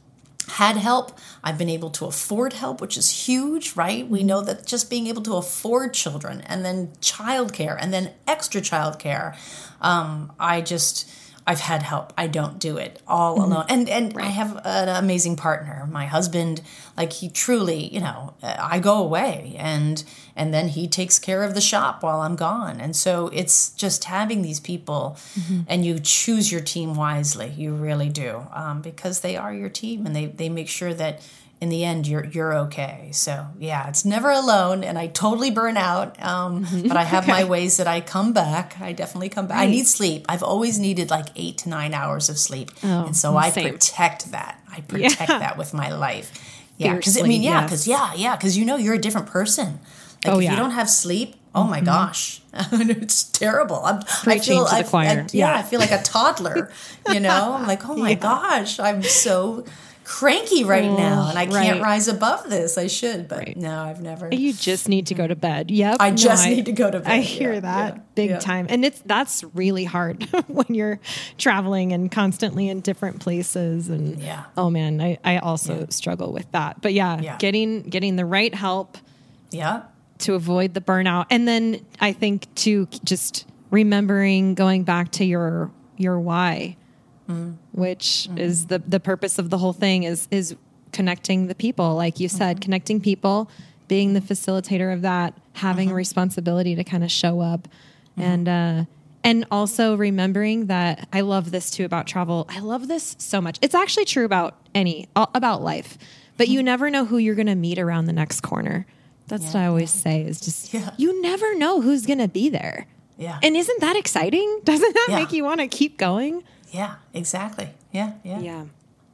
had help. I've been able to afford help, which is huge, right? We know that just being able to afford children and then childcare and then extra childcare, um, I just. I've had help. I don't do it all mm-hmm. alone. And and right. I have an amazing partner. My husband, like he truly, you know, I go away and and then he takes care of the shop while I'm gone. And so it's just having these people mm-hmm. and you choose your team wisely. You really do um, because they are your team and they, they make sure that in the end, you're you're okay. So yeah, it's never alone, and I totally burn out. Um, mm-hmm. But I have okay. my ways that I come back. I definitely come back. Right. I need sleep. I've always needed like eight to nine hours of sleep, oh, and so I same. protect that. I protect yeah. that with my life. Yeah, because I mean, yeah, because yes. yeah, yeah, because you know you're a different person. Like oh, if yeah. you don't have sleep, oh my mm-hmm. gosh, it's terrible. I'm preaching I feel, to the I, choir. I, yeah, yeah, I feel like a toddler. You know, I'm like, oh my yeah. gosh, I'm so cranky right oh, now and I can't right. rise above this. I should, but right. no, I've never. You just need to go to bed. Yep. I just no, need I, to go to bed. I hear yeah, that yeah, big yeah. time. And it's that's really hard when you're traveling and constantly in different places. And yeah. oh man, I, I also yeah. struggle with that. But yeah, yeah, getting getting the right help yeah. to avoid the burnout. And then I think too, just remembering going back to your your why. Mm. Which mm. is the the purpose of the whole thing is is connecting the people, like you said, mm-hmm. connecting people, being the facilitator of that, having mm-hmm. a responsibility to kind of show up, mm-hmm. and uh, and also remembering that I love this too about travel. I love this so much. It's actually true about any about life, but mm-hmm. you never know who you're going to meet around the next corner. That's yeah. what I always say is just yeah. you never know who's going to be there. Yeah, and isn't that exciting? Doesn't that yeah. make you want to keep going? Yeah, exactly. Yeah, yeah. Yeah.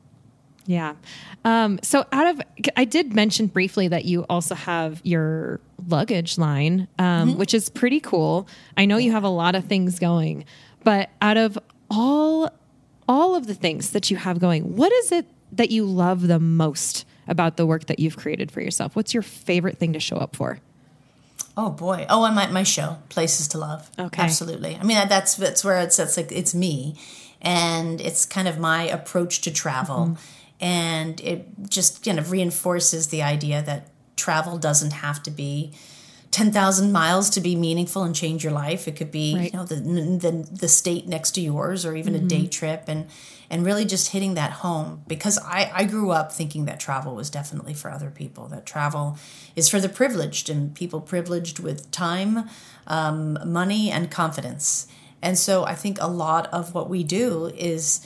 Yeah. Um, so out of, I did mention briefly that you also have your luggage line, um, mm-hmm. which is pretty cool. I know yeah. you have a lot of things going, but out of all, all of the things that you have going, what is it that you love the most about the work that you've created for yourself? What's your favorite thing to show up for? Oh boy! Oh, and my my show, Places to Love. Okay, absolutely. I mean, that's that's where it's it's like it's me, and it's kind of my approach to travel, mm-hmm. and it just kind of reinforces the idea that travel doesn't have to be ten thousand miles to be meaningful and change your life. It could be, right. you know, the, the the state next to yours, or even mm-hmm. a day trip, and and really just hitting that home. Because I, I grew up thinking that travel was definitely for other people, that travel is for the privileged and people privileged with time, um, money, and confidence. And so I think a lot of what we do is,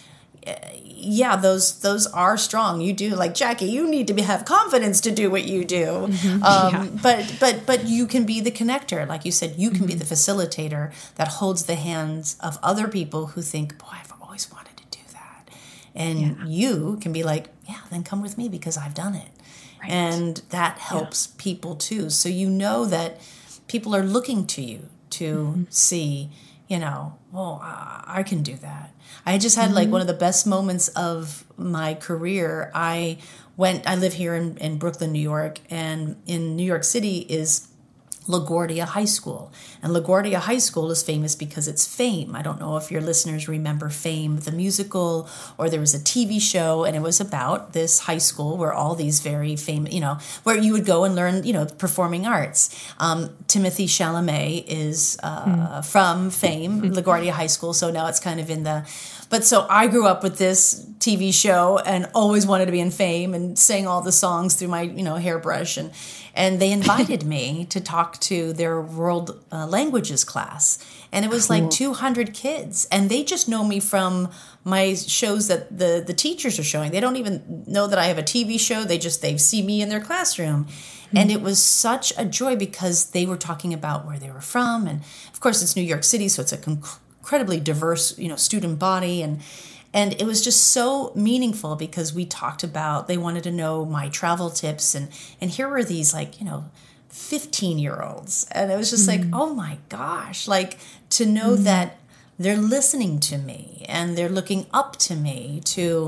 yeah, those those are strong. You do, like Jackie, you need to be, have confidence to do what you do. Mm-hmm. Um, yeah. But but but you can be the connector, like you said. You can mm-hmm. be the facilitator that holds the hands of other people who think, boy, I've always wanted to do that. And yeah. you can be like, yeah, then come with me because I've done it. Right. And that helps yeah. people too. So you know that people are looking to you to mm-hmm. see, you know, well, I can do that. I just had mm-hmm. like one of the best moments of my career. I went, I live here in, in Brooklyn, New York, and in New York City is LaGuardia High School. And LaGuardia High School is famous because it's Fame. I don't know if your listeners remember Fame, the musical, or there was a T V show, and it was about this high school where all these very famous, you know, where you would go and learn, you know, performing arts. Um, Timothy Chalamet is uh, mm. from Fame, LaGuardia High School, so now it's kind of in the... But so I grew up with this T V show and always wanted to be in Fame and sang all the songs through my, you know, hairbrush. And, and they invited me to talk to their world uh, languages class. And it was cool. like two hundred kids. And they just know me from my shows that the, the teachers are showing. They don't even know that I have a T V show. They just, they see me in their classroom. Mm-hmm. And it was such a joy because they were talking about where they were from. And of course, it's New York City, so it's a con- incredibly diverse, you know, student body, and and it was just so meaningful because we talked about, they wanted to know my travel tips, and and here were these like, you know, fifteen year olds, and it was just mm-hmm. like, oh my gosh, like to know mm-hmm. that they're listening to me and they're looking up to me to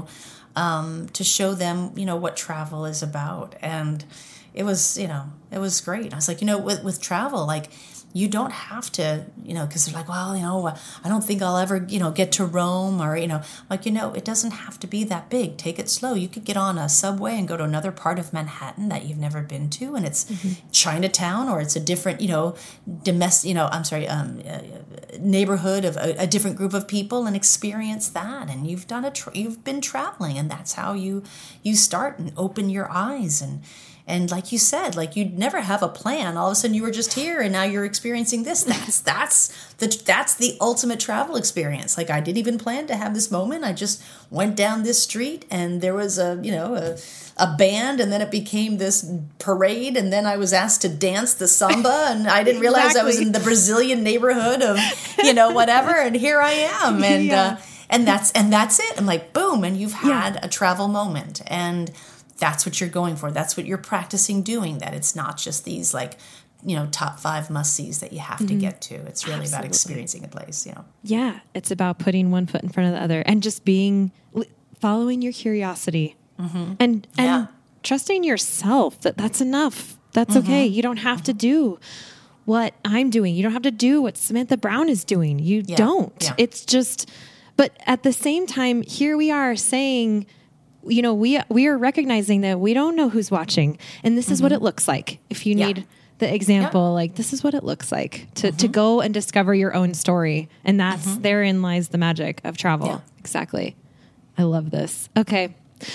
um, to show them, you know, what travel is about. And it was, you know, it was great. I was like, you know, with with travel, like, you don't have to, you know, because they're like, well, you know, I don't think I'll ever, you know, get to Rome, or, you know, like, you know, it doesn't have to be that big. Take it slow. You could get on a subway and go to another part of Manhattan that you've never been to, and it's mm-hmm. Chinatown, or it's a different, you know, domestic, you know, I'm sorry, um, uh, neighborhood of a, a different group of people, and experience that. And you've done a, tra- you've been traveling, and that's how you you start and open your eyes. And And like you said, like you'd never have a plan. All of a sudden you were just here and now you're experiencing this. That's that's the that's the ultimate travel experience. Like I didn't even plan to have this moment. I just went down this street and there was a, you know, a, a band, and then it became this parade, and then I was asked to dance the samba, and I didn't realize exactly. I was in the Brazilian neighborhood of, you know, whatever, and here I am. And yeah. uh, and that's and that's it. I'm like, boom, and you've had yeah. a travel moment. And that's what you're going for. That's what you're practicing doing, that it's not just these like, you know, top five must-sees that you have mm-hmm. to get to. It's really Absolutely. About experiencing a place, you know. Yeah, it's about putting one foot in front of the other and just being, following your curiosity mm-hmm. and and yeah. trusting yourself that that's enough. That's mm-hmm. okay. You don't have mm-hmm. to do what I'm doing. You don't have to do what Samantha Brown is doing. You yeah. don't. Yeah. It's just, but at the same time, here we are saying, you know, we we are recognizing that we don't know who's watching, and this mm-hmm. is what it looks like. If you need yeah. the example, yeah. like this is what it looks like to, mm-hmm. to go and discover your own story, and that's mm-hmm. therein lies the magic of travel. Yeah. Exactly. I love this. Okay,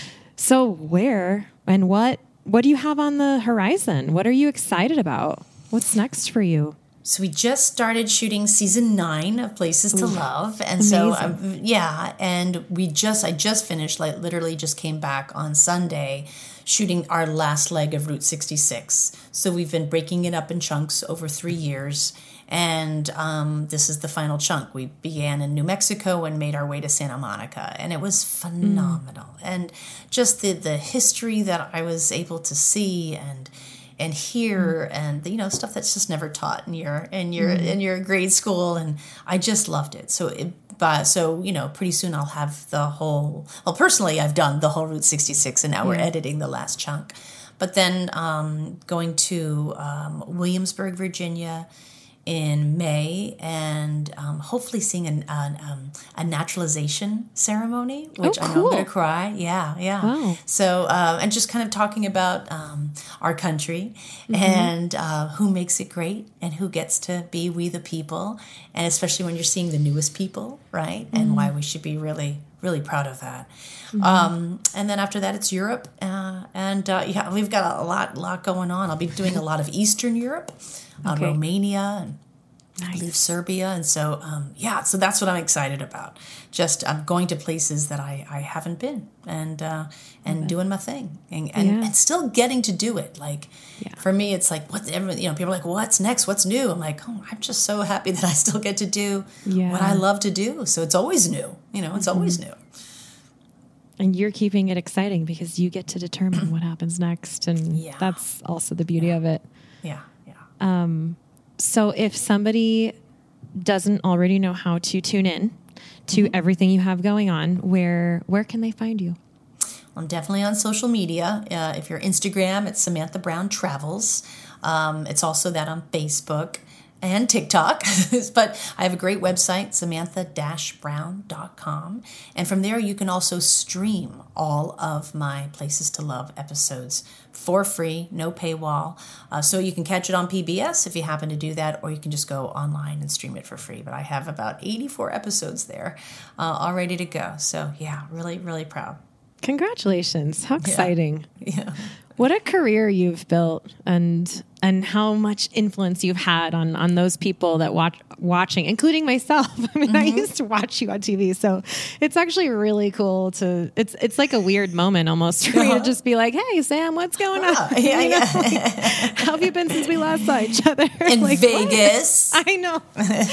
so where and what what do you have on the horizon? What are you excited about? What's next for you? So we just started shooting season nine of Places to Ooh, Love. And amazing. so, um, yeah, and we just, I just finished, like literally just came back on Sunday shooting our last leg of Route sixty-six. So we've been breaking it up in chunks over three years. And um, this is the final chunk. We began in New Mexico and made our way to Santa Monica. And it was phenomenal. Mm. And just the, the history that I was able to see and and hear, mm. and you know, stuff that's just never taught in your in your mm. in your grade school, and I just loved it. So it, but so you know, pretty soon I'll have the whole. Well, personally, I've done the whole Route sixty-six, and now yeah. we're editing the last chunk. But then um, going to um, Williamsburg, Virginia, in May, and um, hopefully seeing an, an, um, a naturalization ceremony, which oh, I know cool. I'm going to cry. Yeah, yeah. Wow. So, uh, and just kind of talking about um, our country mm-hmm. and uh, who makes it great and who gets to be we the people, and especially when you're seeing the newest people, right? Mm-hmm. And why we should be really, really proud of that. Mm-hmm. Um, and then after that, it's Europe, uh, and uh, yeah, we've got a lot, lot going on. I'll be doing a lot of Eastern Europe. Uh, okay. Romania and nice. I believe Serbia. And so, um, yeah, so that's what I'm excited about. Just I'm going to places that I, I haven't been and uh, and okay. doing my thing and, and, yeah. and still getting to do it. Like, yeah. for me, it's like, what, you know, people are like, what's next? What's new? I'm like, oh, I'm just so happy that I still get to do yeah. what I love to do. So it's always new. You know, it's mm-hmm. always new. And you're keeping it exciting because you get to determine what happens next. And yeah. that's also the beauty yeah. of it. Yeah. Um, so if somebody doesn't already know how to tune in to mm-hmm. everything you have going on, where where can they find you? I'm definitely on social media. Uh, if you're Instagram, it's Samantha Brown Travels. Um, it's also that on Facebook and TikTok. But I have a great website, samantha dash brown dot com. And from there, you can also stream all of my Places to Love episodes for free, no paywall. Uh, so you can catch it on P B S if you happen to do that, or you can just go online and stream it for free. But I have about eighty-four episodes there uh, all ready to go. So yeah, really, really proud. Congratulations. How exciting. Yeah. yeah. What a career you've built, and and how much influence you've had on, on those people that watch watching, including myself. I mean, mm-hmm. I used to watch you on T V, so it's actually really cool to. It's it's like a weird moment almost for uh-huh. me to just be like, "Hey, Sam, what's going on? Uh, yeah, you know, yeah. like, how have you been since we last saw each other in like, Vegas?" What? I know,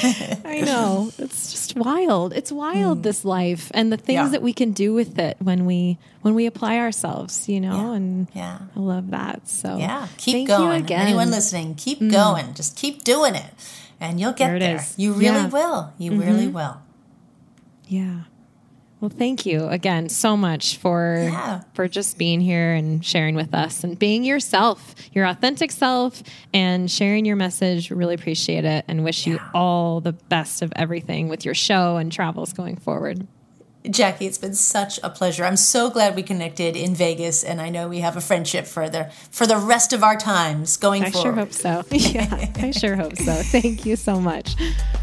I know. It's just wild. It's wild mm. this life and the things yeah. that we can do with it when we when we apply ourselves. You know, yeah. and yeah. I love that. So yeah, keep thank going. You again. Anyone listening, keep mm. going. Just keep doing it, and you'll get there. there. Is. You really yeah. will. You mm-hmm. really will. Yeah. Well, thank you again so much for yeah. for just being here and sharing with us and being yourself, your authentic self, and sharing your message. Really appreciate it, and wish yeah. you all the best of everything with your show and travels going forward. Jackie, it's been such a pleasure. I'm so glad we connected in Vegas, and I know we have a friendship for the, for the rest of our times going I forward. I sure hope so. Yeah, I sure hope so. Thank you so much.